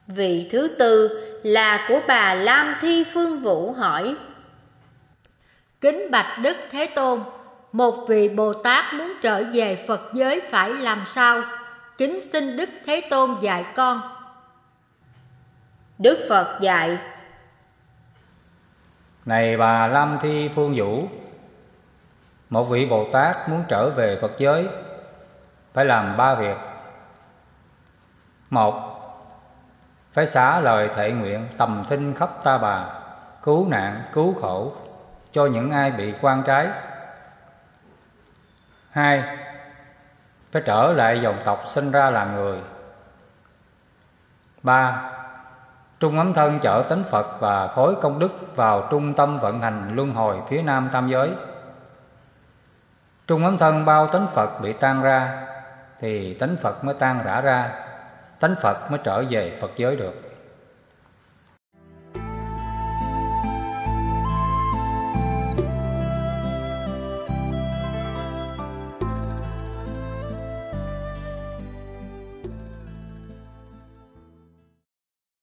Vị thứ tư là của bà Lam Thi Phương Vũ hỏi: Kính bạch Đức Thế Tôn, một vị Bồ Tát muốn trở về Phật giới phải làm sao? Kính xin Đức Thế Tôn dạy con. Đức Phật dạy: Này bà Lam Thi Phương Vũ, một vị Bồ Tát muốn trở về Phật giới phải làm 3 việc. 1. Phải xả lời thệ nguyện tầm thinh khắp ta bà, cứu nạn cứu khổ cho những ai bị quan trái. 2. Phải trở lại dòng tộc sinh ra làm người. 3. Trung ấm thân chở tánh Phật và khối công đức vào trung tâm vận hành luân hồi phía nam tam giới. Trung ấm thân bao tánh Phật bị tan ra thì tánh Phật mới tan rã ra, tánh Phật mới trở về Phật giới được.